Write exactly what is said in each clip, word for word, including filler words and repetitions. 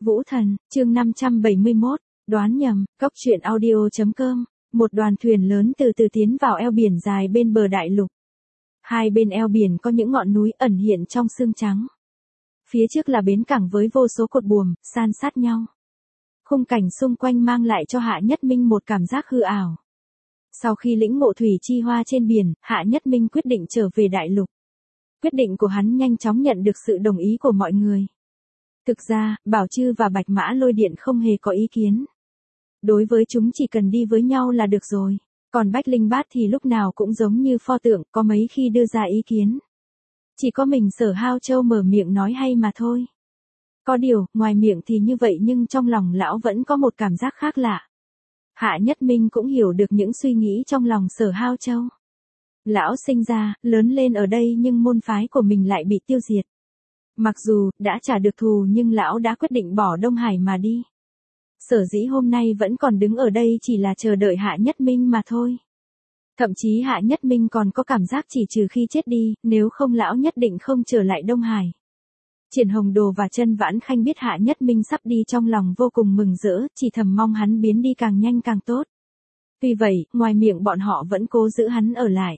Vũ Thần, chương năm trăm bảy mươi mốt, đoán nhầm, cốc truyện audio chấm com, một đoàn thuyền lớn từ từ tiến vào eo biển dài bên bờ đại lục. Hai bên eo biển có những ngọn núi ẩn hiện trong sương trắng. Phía trước là bến cảng với vô số cột buồm, san sát nhau. Khung cảnh xung quanh mang lại cho Hạ Nhất Minh một cảm giác hư ảo. Sau khi lĩnh ngộ thủy chi hoa trên biển, Hạ Nhất Minh quyết định trở về đại lục. Quyết định của hắn nhanh chóng nhận được sự đồng ý của mọi người. Thực ra, Bảo Chư và Bạch Mã Lôi Điện không hề có ý kiến. Đối với chúng chỉ cần đi với nhau là được rồi. Còn Bách Linh Bát thì lúc nào cũng giống như pho tượng, có mấy khi đưa ra ý kiến. Chỉ có mình Sở Hao Châu mở miệng nói hay mà thôi. Có điều, ngoài miệng thì như vậy nhưng trong lòng lão vẫn có một cảm giác khác lạ. Hạ Nhất Minh cũng hiểu được những suy nghĩ trong lòng Sở Hao Châu. Lão sinh ra, lớn lên ở đây nhưng môn phái của mình lại bị tiêu diệt. Mặc dù, đã trả được thù nhưng lão đã quyết định bỏ Đông Hải mà đi. Sở dĩ hôm nay vẫn còn đứng ở đây chỉ là chờ đợi Hạ Nhất Minh mà thôi. Thậm chí Hạ Nhất Minh còn có cảm giác chỉ trừ khi chết đi, nếu không lão nhất định không trở lại Đông Hải. Triển Hồng Đồ và Chân Vãn Khanh biết Hạ Nhất Minh sắp đi trong lòng vô cùng mừng rỡ, chỉ thầm mong hắn biến đi càng nhanh càng tốt. Tuy vậy, ngoài miệng bọn họ vẫn cố giữ hắn ở lại.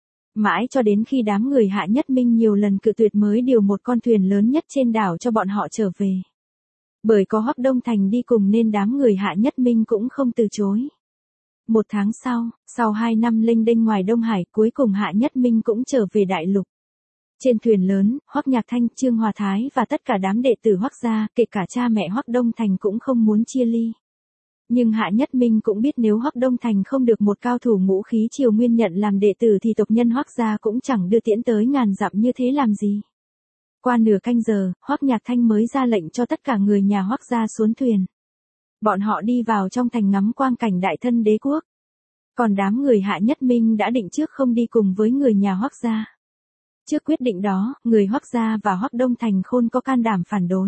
Mãi cho đến khi đám người Hạ Nhất Minh nhiều lần cự tuyệt mới điều một con thuyền lớn nhất trên đảo cho bọn họ trở về. Bởi có Hoắc Đông Thành đi cùng nên đám người Hạ Nhất Minh cũng không từ chối. Một tháng sau, sau hai năm lênh đênh ngoài Đông Hải, cuối cùng Hạ Nhất Minh cũng trở về đại lục. Trên thuyền lớn, Hoắc Nhạc Thanh, Trương Hòa Thái và tất cả đám đệ tử Hoắc gia, kể cả cha mẹ Hoắc Đông Thành cũng không muốn chia ly. Nhưng Hạ Nhất Minh cũng biết nếu Hoắc Đông Thành không được một cao thủ ngũ khí triều nguyên nhận làm đệ tử thì tộc nhân Hoắc gia cũng chẳng đưa tiễn tới ngàn dặm như thế làm gì. Qua nửa canh giờ, Hoắc Nhạc Thanh mới ra lệnh cho tất cả người nhà Hoắc gia xuống thuyền. Bọn họ đi vào trong thành ngắm quang cảnh đại thân đế quốc. Còn đám người Hạ Nhất Minh đã định trước không đi cùng với người nhà Hoắc gia. Trước quyết định đó, người Hoắc gia và Hoắc Đông Thành khôn có can đảm phản đối.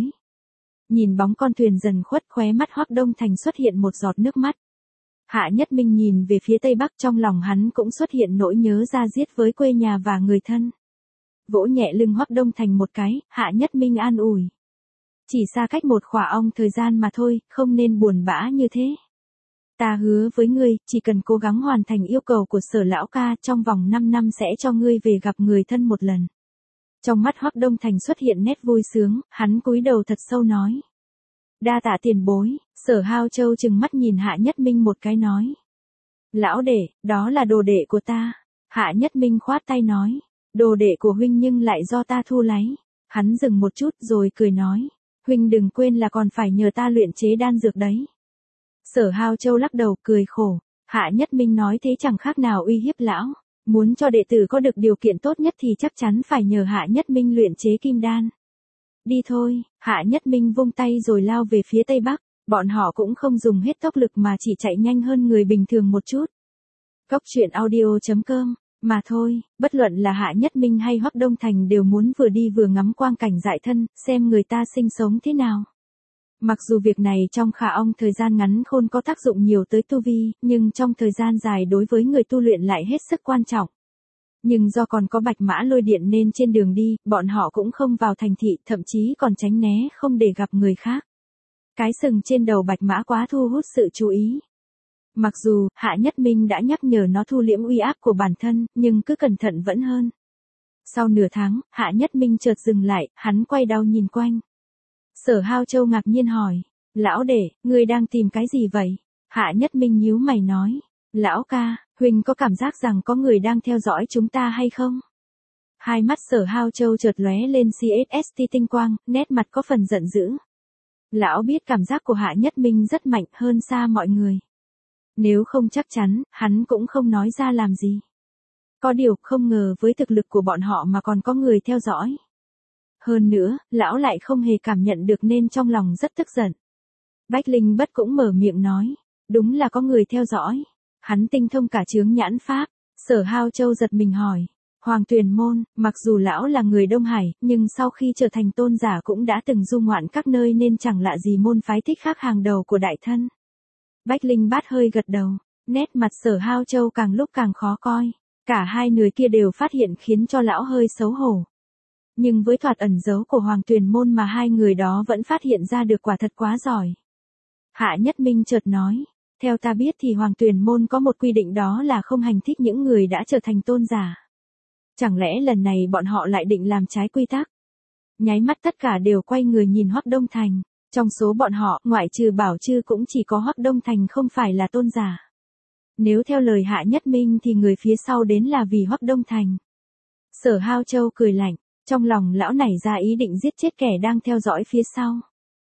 Nhìn bóng con thuyền dần khuất, khóe mắt Hoắc Đông Thành xuất hiện một giọt nước mắt. Hạ Nhất Minh nhìn về phía tây bắc, trong lòng hắn cũng xuất hiện nỗi nhớ da diết với quê nhà và người thân. Vỗ nhẹ lưng Hoắc Đông Thành một cái, Hạ Nhất Minh an ủi. Chỉ xa cách một khỏa ong thời gian mà thôi, không nên buồn bã như thế. Ta hứa với ngươi, chỉ cần cố gắng hoàn thành yêu cầu của Sở lão ca, trong vòng năm năm sẽ cho ngươi về gặp người thân một lần. Trong mắt Hoắc Đông Thành xuất hiện nét vui sướng, hắn cúi đầu thật sâu nói. Đa tạ tiền bối. Sở Hao Châu trừng mắt nhìn Hạ Nhất Minh một cái nói. Lão đệ, đó là đồ đệ của ta. Hạ Nhất Minh khoát tay nói. Đồ đệ của huynh nhưng lại do ta thu lấy. Hắn dừng một chút rồi cười nói. Huynh đừng quên là còn phải nhờ ta luyện chế đan dược đấy. Sở Hao Châu lắc đầu cười khổ. Hạ Nhất Minh nói thế chẳng khác nào uy hiếp lão. Muốn cho đệ tử có được điều kiện tốt nhất thì chắc chắn phải nhờ Hạ Nhất Minh luyện chế kim đan. Đi thôi. Hạ Nhất Minh vung tay rồi lao về phía tây bắc. Bọn họ cũng không dùng hết tốc lực mà chỉ chạy nhanh hơn người bình thường một chút. Cốc truyện audio chấm com. Mà thôi, bất luận là Hạ Nhất Minh hay Hoắc Đông Thành đều muốn vừa đi vừa ngắm quang cảnh dại thân, xem người ta sinh sống thế nào. Mặc dù việc này trong khả ong thời gian ngắn khôn có tác dụng nhiều tới tu vi, nhưng trong thời gian dài đối với người tu luyện lại hết sức quan trọng. Nhưng do còn có Bạch Mã Lôi Điện nên trên đường đi, bọn họ cũng không vào thành thị, thậm chí còn tránh né không để gặp người khác. Cái sừng trên đầu Bạch Mã quá thu hút sự chú ý. Mặc dù, Hạ Nhất Minh đã nhắc nhở nó thu liễm uy áp của bản thân, nhưng cứ cẩn thận vẫn hơn. Sau nửa tháng, Hạ Nhất Minh chợt dừng lại, hắn quay đầu nhìn quanh. Sở Hao Châu ngạc nhiên hỏi. Lão đệ, ngươi đang tìm cái gì vậy? Hạ Nhất Minh nhíu mày nói. Lão ca, huynh có cảm giác rằng có người đang theo dõi chúng ta hay không? Hai mắt Sở Hao Châu chợt lóe lên xê ét ét tê tinh quang, nét mặt có phần giận dữ. Lão biết cảm giác của Hạ Nhất Minh rất mạnh hơn xa mọi người. Nếu không chắc chắn, hắn cũng không nói ra làm gì. Có điều không ngờ với thực lực của bọn họ mà còn có người theo dõi. Hơn nữa, lão lại không hề cảm nhận được nên trong lòng rất tức giận. Bách Linh Bất cũng mở miệng nói. Đúng là có người theo dõi. Hắn tinh thông cả chướng nhãn pháp. Sở Hao Châu giật mình hỏi. Hoàng Tuyền Môn, mặc dù lão là người Đông Hải, nhưng sau khi trở thành tôn giả cũng đã từng du ngoạn các nơi nên chẳng lạ gì môn phái thích khác hàng đầu của đại thân. Bách Linh Bát hơi gật đầu, nét mặt Sở Hao Châu càng lúc càng khó coi. Cả hai người kia đều phát hiện khiến cho lão hơi xấu hổ. Nhưng với thuật ẩn giấu của Hoàng Tuyền Môn mà hai người đó vẫn phát hiện ra được quả thật quá giỏi. Hạ Nhất Minh chợt nói, theo ta biết thì Hoàng Tuyền Môn có một quy định đó là không hành thích những người đã trở thành tôn giả. Chẳng lẽ lần này bọn họ lại định làm trái quy tắc? Nháy mắt tất cả đều quay người nhìn Hoắc Đông Thành, trong số bọn họ, ngoại trừ Bảo Trư cũng chỉ có Hoắc Đông Thành không phải là tôn giả. Nếu theo lời Hạ Nhất Minh thì người phía sau đến là vì Hoắc Đông Thành. Sở Hao Châu cười lạnh, trong lòng lão nảy ra ý định giết chết kẻ đang theo dõi phía sau.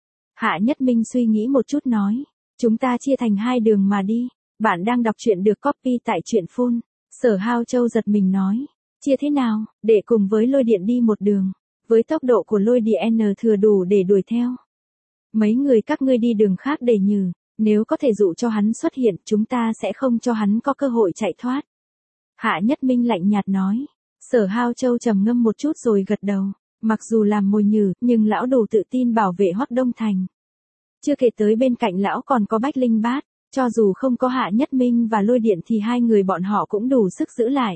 Hạ Nhất Minh suy nghĩ một chút nói, chúng ta chia thành hai đường mà đi, bạn đang đọc truyện được copy tại truyện phun. Sở Hao Châu giật mình nói, chia thế nào, để cùng với lôi điện đi một đường, với tốc độ của lôi điện thừa đủ để đuổi theo. Mấy người các ngươi đi đường khác để nhử, nếu có thể dụ cho hắn xuất hiện, chúng ta sẽ không cho hắn có cơ hội chạy thoát. Hạ Nhất Minh lạnh nhạt nói. Sở Hao Châu trầm ngâm một chút rồi gật đầu, mặc dù làm mồi nhử, nhưng lão đủ tự tin bảo vệ Hoắc Đông Thành. Chưa kể tới bên cạnh lão còn có Bách Linh Bát, cho dù không có Hạ Nhất Minh và lôi điện thì hai người bọn họ cũng đủ sức giữ lại.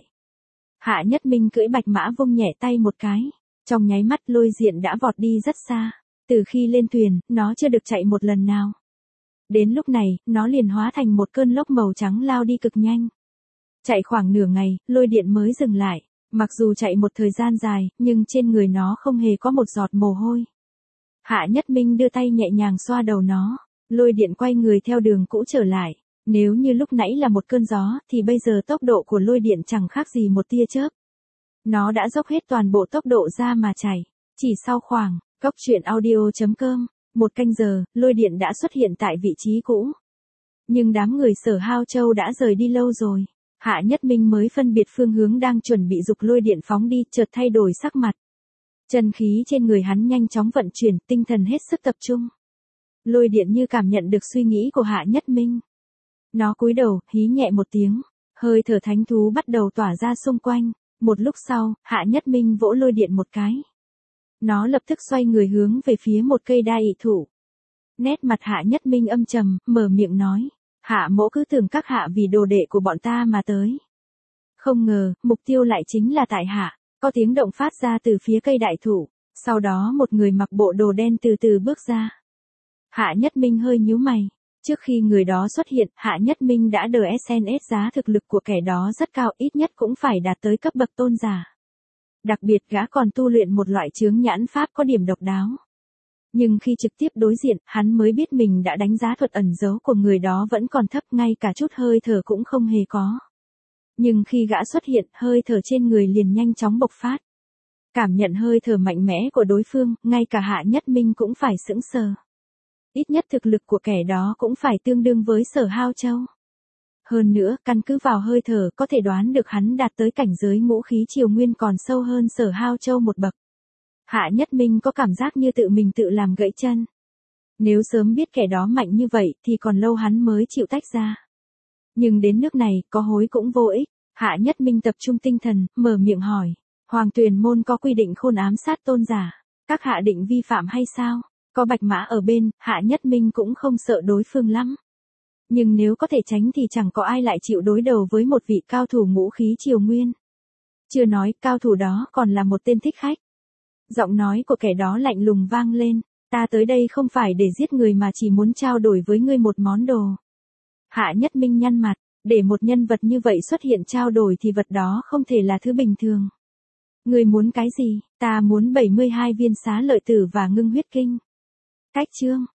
Hạ Nhất Minh cưỡi bạch mã vung nhẹ tay một cái, trong nháy mắt lôi diện đã vọt đi rất xa, từ khi lên thuyền, nó chưa được chạy một lần nào. Đến lúc này, nó liền hóa thành một cơn lốc màu trắng lao đi cực nhanh. Chạy khoảng nửa ngày, lôi điện mới dừng lại. Mặc dù chạy một thời gian dài, nhưng trên người nó không hề có một giọt mồ hôi. Hạ Nhất Minh đưa tay nhẹ nhàng xoa đầu nó, lôi điện quay người theo đường cũ trở lại. Nếu như lúc nãy là một cơn gió, thì bây giờ tốc độ của lôi điện chẳng khác gì một tia chớp. Nó đã dốc hết toàn bộ tốc độ ra mà chạy. Chỉ sau khoảng, cốc truyện audio chấm com, một canh giờ, lôi điện đã xuất hiện tại vị trí cũ. Nhưng đám người Sở Hao Châu đã rời đi lâu rồi. Hạ Nhất Minh mới phân biệt phương hướng đang chuẩn bị dục lôi điện phóng đi, chợt thay đổi sắc mặt. Chân khí trên người hắn nhanh chóng vận chuyển, tinh thần hết sức tập trung. Lôi điện như cảm nhận được suy nghĩ của Hạ Nhất Minh. Nó cúi đầu, hí nhẹ một tiếng, hơi thở thánh thú bắt đầu tỏa ra xung quanh. Một lúc sau, Hạ Nhất Minh vỗ lôi điện một cái. Nó lập tức xoay người hướng về phía một cây đa ị thụ. Nét mặt Hạ Nhất Minh âm trầm, mở miệng nói. Hạ mỗ cứ tưởng các hạ vì đồ đệ của bọn ta mà tới. Không ngờ, mục tiêu lại chính là tại hạ. Có tiếng động phát ra từ phía cây đại thụ. Sau đó một người mặc bộ đồ đen từ từ bước ra. Hạ Nhất Minh hơi nhíu mày. Trước khi người đó xuất hiện, Hạ Nhất Minh đã đờ ét en ét giá thực lực của kẻ đó rất cao, ít nhất cũng phải đạt tới cấp bậc tôn giả. Đặc biệt gã còn tu luyện một loại chướng nhãn pháp có điểm độc đáo. Nhưng khi trực tiếp đối diện, hắn mới biết mình đã đánh giá thuật ẩn giấu của người đó vẫn còn thấp, ngay cả chút hơi thở cũng không hề có. Nhưng khi gã xuất hiện, hơi thở trên người liền nhanh chóng bộc phát. Cảm nhận hơi thở mạnh mẽ của đối phương, ngay cả Hạ Nhất Minh cũng phải sững sờ. Ít nhất thực lực của kẻ đó cũng phải tương đương với Sở Hao Châu. Hơn nữa, căn cứ vào hơi thở có thể đoán được hắn đạt tới cảnh giới ngũ khí triều nguyên còn sâu hơn Sở Hao Châu một bậc. Hạ Nhất Minh có cảm giác như tự mình tự làm gãy chân. Nếu sớm biết kẻ đó mạnh như vậy thì còn lâu hắn mới chịu tách ra. Nhưng đến nước này, có hối cũng vô ích. Hạ Nhất Minh tập trung tinh thần, mở miệng hỏi. Hoàng Tuyền Môn có quy định khôn ám sát tôn giả. Các hạ định vi phạm hay sao? Có bạch mã ở bên, Hạ Nhất Minh cũng không sợ đối phương lắm. Nhưng nếu có thể tránh thì chẳng có ai lại chịu đối đầu với một vị cao thủ ngũ khí triều nguyên. Chưa nói, cao thủ đó còn là một tên thích khách. Giọng nói của kẻ đó lạnh lùng vang lên. Ta tới đây không phải để giết người mà chỉ muốn trao đổi với ngươi một món đồ. Hạ Nhất Minh nhăn mặt, để một nhân vật như vậy xuất hiện trao đổi thì vật đó không thể là thứ bình thường. Ngươi muốn cái gì? Ta muốn bảy mươi hai viên xá lợi tử và ngưng huyết kinh. Cách chương.